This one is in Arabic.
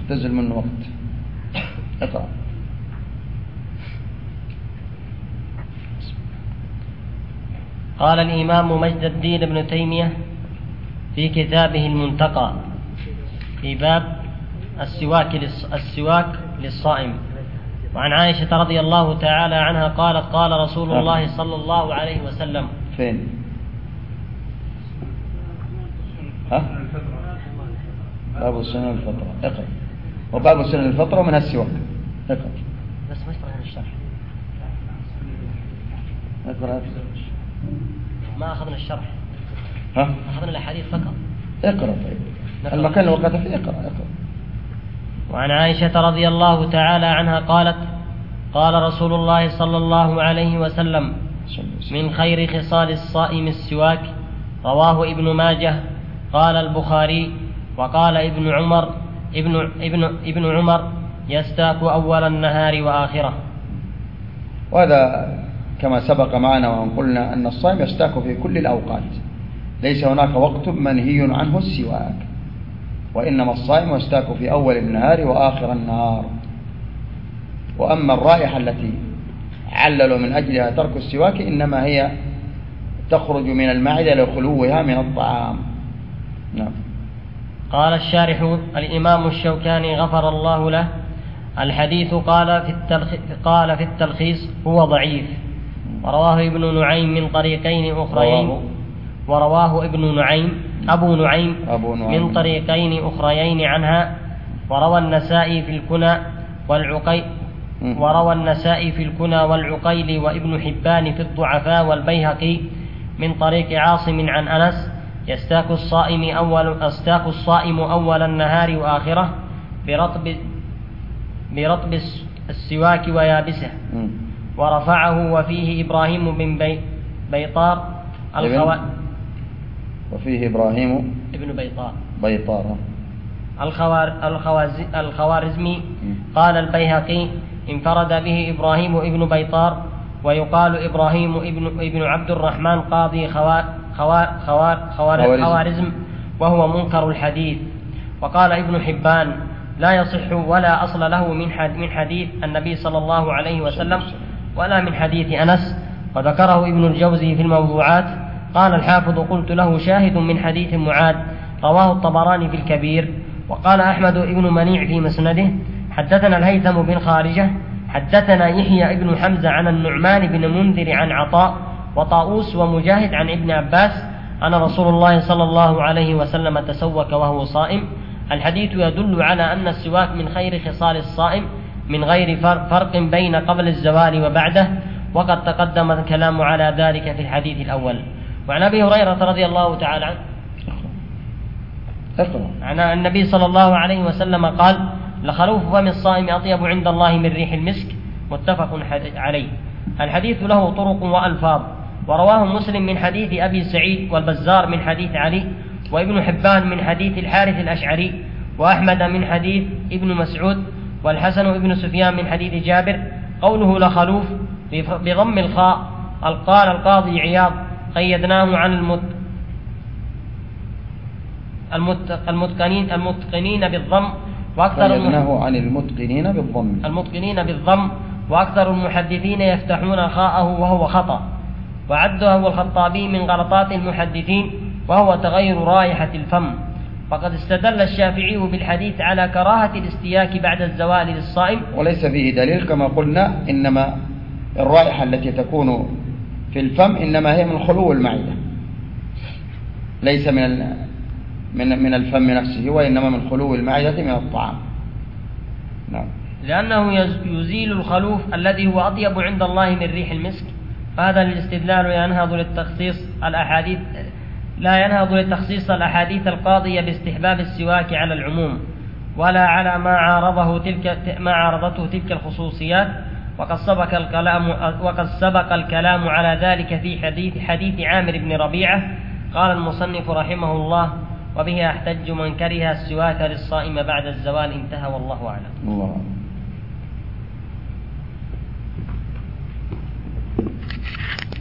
تنزل منه وقت. اقرأ. قال الإمام مجد الدين ابن تيمية في كتابه المنتقى في باب السواك للصائم. وعن عائشة رضي الله تعالى عنها قالت قال رسول الله صلى الله عليه وسلم. فين؟ باب السنة الفطرة. اقرأ. وباب السنة الفطرة من السواك. اقرأ. بس ما اشتغل الشرح. اقرأ. ما أخذنا الشرح. أخذنا الحديث فقط. اقرأ. طيب. المكان اللي وقعت فيه اقرأ. وعن عائشة رضي الله تعالى عنها قالت قال رسول الله صلى الله عليه وسلم من خير خصال الصائم السواك. رواه ابن ماجه. قال البخاري وقال ابن عمر يستاك أول النهار وآخره. وهذا كما سبق معنا وأن قلنا أن الصائم يستاك في كل الأوقات، ليس هناك وقت منهي عنه السواك، وإنما الصائم يستاك في أول النهار وآخر النهار. وأما الرائحة التي عللوا من أجلها ترك السواك إنما هي تخرج من المعدة لخلوها من الطعام. نعم. قال الشارح الإمام الشوكاني غفر الله له الحديث قال في التلخيص هو ضعيف، ورواه ابن نعيم من طريقين أخريين أبو نعيم من طريقين أخريين عنها. وروى النسائي في الكنى والعقيل وابن حبان في الضعفاء والبيهقي من طريق عاصم عن أنس يستاك الصائم أول النهار وآخره برطب السواك ويابسه. ورفعه وفيه إبراهيم بن بيطار الخوارزمي. قال البيهقي انفرد به إبراهيم ابن بيطار، ويقال إبراهيم ابن عبد الرحمن قاضي خوارزم وهو منكر الحديث. وقال ابن حبان لا يصح ولا أصل له من حديث النبي صلى الله عليه وسلم ولا من حديث أنس. وذكره ابن الجوزي في الموضوعات. قال الحافظ قلت له شاهد من حديث معاذ رواه الطبراني في الكبير. وقال أحمد ابن منيع في مسنده حدثنا الهيثم بن خارجة حدثنا يحيى ابن حمزة عن النعمان بن منذر عن عطاء وطاووس ومجاهد عن ابن عباس أن رسول الله صلى الله عليه وسلم تسوك وهو صائم. الحديث يدل على أن السواك من خير خصال الصائم من غير فرق بين قبل الزوال وبعده، وقد تقدم الكلام على ذلك في الحديث الأول. وعن أبي هريرة رضي الله تعالى عنه عن النبي صلى الله عليه وسلم قال لخلوف فم الصائم أطيب عند الله من ريح المسك. متفق عليه. الحديث له طرق وألفاظ، ورواه مسلم من حديث أبي سعيد والبزار من حديث علي، وابن حبان من حديث الحارث الأشعري، وأحمد من حديث ابن مسعود، والحسن ابن سفيان من حديث جابر. قوله لخلوف بضم الخاء. قال القاضي عياض قيدناه عن المتقنين بالضم، وأكثر المحدثين يفتحون خاءه وهو خطأ، وعده الخطابي من غلطات المحدثين وهو تغير رائحة الفم. فقد استدل الشافعي بالحديث على كراهة الاستياك بعد الزوال للصائم، وليس فيه دليل كما قلنا، إنما الرائحة التي تكون في الفم إنما هي من خلو المعدة، ليس من الفم نفسه، وإنما من خلو المعدة من الطعام. نعم. لأنه يزيل الخلوف الذي هو أطيب عند الله من ريح المسك. فهذا الاستدلال لا ينهض لتخصيص الأحاديث القاضية باستحباب السواك على العموم، ولا على ما عارضته تلك الخصوصيات. وقد سبق الكلام على ذلك في حديث عامر بن ربيعة. قال المصنف رحمه الله وبه يحتج من كره السواك للصائم بعد الزوال. انتهى والله أعلم.